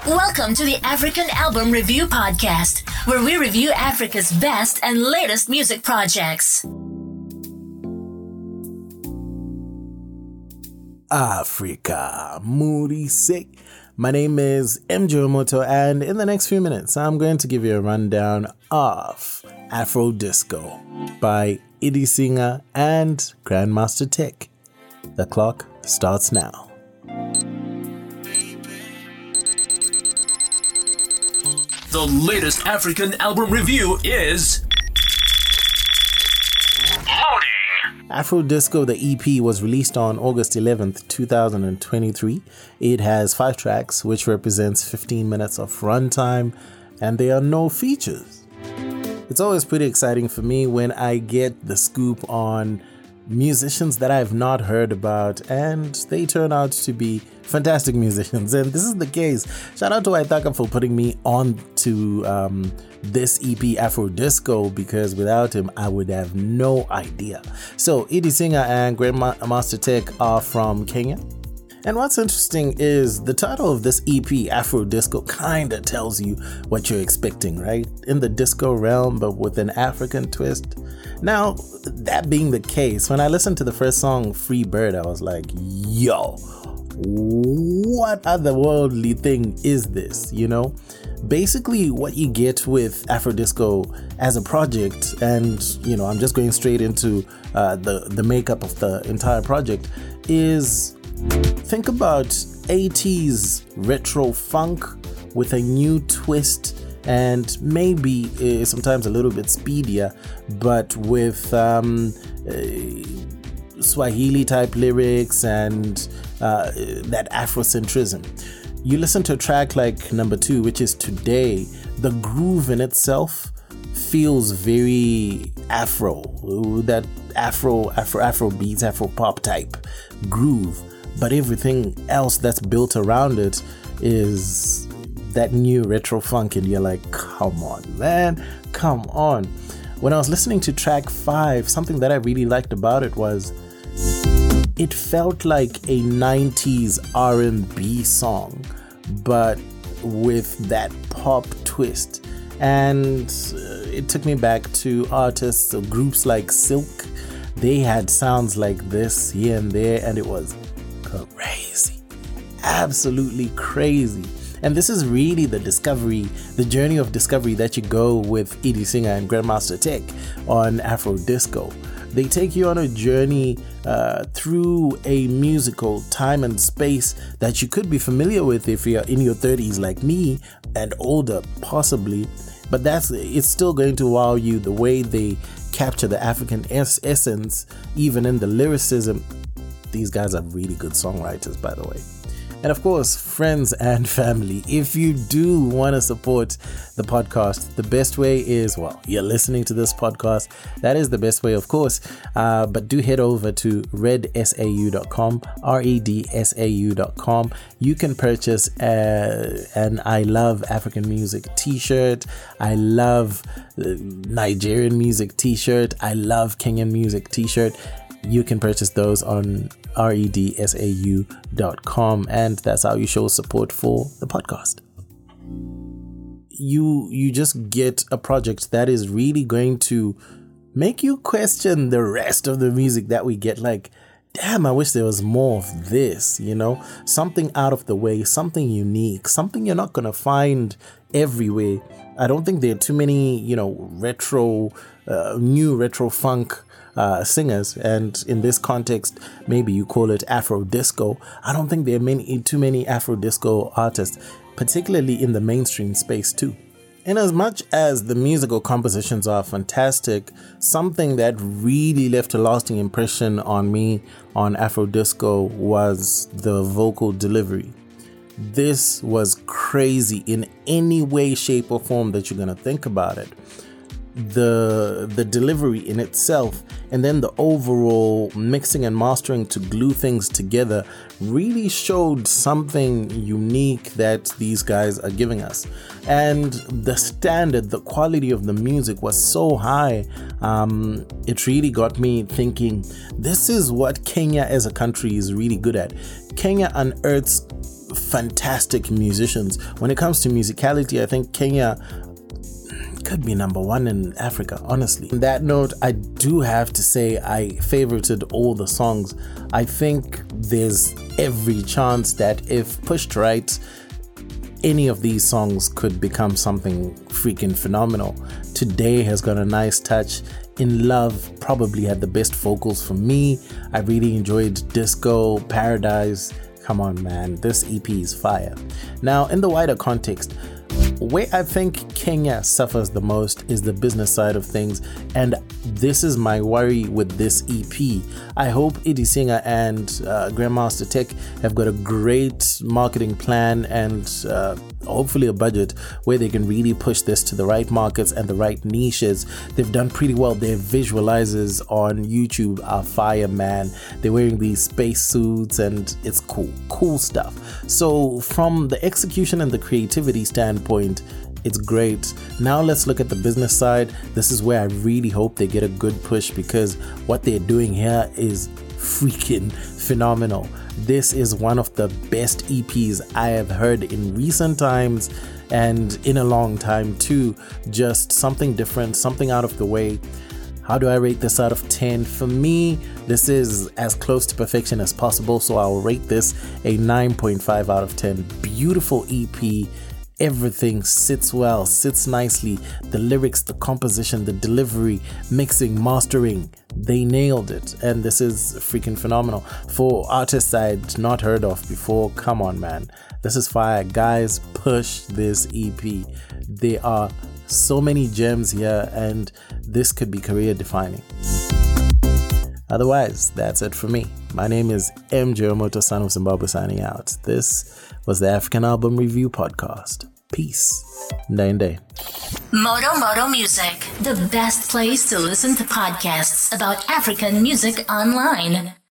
Welcome to the African Album Review Podcast, where we review Africa's best and latest music projects. Africa, Moody Sick. My name is MJ Omoto, and in the next few minutes, I'm going to give you a rundown of Afro Disco by Eddie Singer and Grandmaster Tech. The clock starts now. The latest African album review is Loading. Afro Disco, the EP, was released on August 11th, 2023. It has 5 tracks, which represents 15 minutes of runtime, and there are no features. It's always pretty exciting for me when I get the scoop on musicians that I've not heard about, and they turn out to be fantastic musicians, and this is the case. Shout out to Waithaka for putting me on to this EP, Afro Disco, because without him I would have no idea. So Eddie Singer and Grandmaster Tech are from Kenya, and what's interesting is the title of this EP, Afro Disco, kind of tells you what you're expecting, right? In the disco realm, but with an African twist. Now, that being the case, when I listened to the first song, Free Bird, I was like, yo, what otherworldly thing is this, you know? Basically, what you get with Afro Disco as a project, and, you know, I'm just going straight into the makeup of the entire project, is think about 80s retro funk with a new twist, and maybe sometimes a little bit speedier, but with Swahili type lyrics and that Afrocentrism. You listen to a track like number 2, which is Today. The groove in itself feels very Afro, that Afro beats, Afro pop type groove, but everything else that's built around it is that new retro funk, and you're like, come on, man, come on. When I was listening to track 5, something that I really liked about it was it felt like a 90s R&B song, but with that pop twist. And it took me back to artists or groups like Silk. They had sounds like this here and there, and it was crazy, absolutely crazy. And this is really the journey of discovery that you go with Eddie Singer and Grandmaster Tech on Afro Disco. They take you on a journey through a musical time and space that you could be familiar with if you're in your 30s like me, and older possibly, but it's still going to wow you the way they capture the African essence, even in the lyricism. These guys are really good songwriters, by the way. And of course, friends and family, if you do want to support the podcast, the best way is, well, you're listening to this podcast. That is the best way, of course. But do head over to redsau.com, redsau.com. You can purchase an I Love African Music t-shirt. I love Nigerian music t-shirt. I love Kenyan music t-shirt. You can purchase those on redsau.com, and that's how you show support for the podcast. You just get a project that is really going to make you question the rest of the music that we get. Like, damn, I wish there was more of this, you know? Something out of the way, something unique, something you're not going to find everywhere. I don't think there are too many, you know, new retro funk singers, and in this context, maybe you call it Afro Disco. I don't think there are too many Afro Disco artists, particularly in the mainstream space too. In as much as the musical compositions are fantastic, something that really left a lasting impression on me on Afro Disco was the vocal delivery. This was crazy in any way, shape, or form that you're gonna think about it. The delivery in itself, and then the overall mixing and mastering to glue things together, really showed something unique that these guys are giving us. And the quality of the music was so high, it really got me thinking, this is what Kenya as a country is really good at. Kenya unearths fantastic musicians. When it comes to musicality, I think Kenya could be number one in Africa, honestly. On that note, I do have to say I favorited all the songs. I think there's every chance that if pushed right, any of these songs could become something freaking phenomenal. Today has got a nice touch. In Love probably had the best vocals for me. I really enjoyed Disco, Paradise. Come on, man, this EP is fire. Now, in the wider context, where I think Kenya suffers the most is the business side of things, and this is my worry with this EP. I hope Eddie Singer and Grandmaster Tech have got a great marketing plan and hopefully a budget where they can really push this to the right markets and the right niches. They've done pretty well. Their visualizers on YouTube are fire, man. They're wearing these space suits and it's cool stuff. So from the execution and the creativity standpoint, it's great. Now let's look at the business side. This is where I really hope they get a good push, because what they're doing here is freaking phenomenal. This is one of the best EPs I have heard in recent times and in a long time too. Just something different, something out of the way. How do I rate this out of 10? For me, this is as close to perfection as possible, so I'll rate this a 9.5 out of 10. Beautiful EP. Everything sits well, sits nicely. The lyrics, the composition, the delivery, mixing, mastering, they nailed it. And this is freaking phenomenal. For artists I'd not heard of before, come on, man. This is fire. Guys, push this EP. There are so many gems here, and this could be career defining. Otherwise, that's it for me. My name is MJ Omoto, son of Zimbabwe, signing out. This was the African Album Review Podcast. Peace. Ndende. Moto Music, the best place to listen to podcasts about African music online.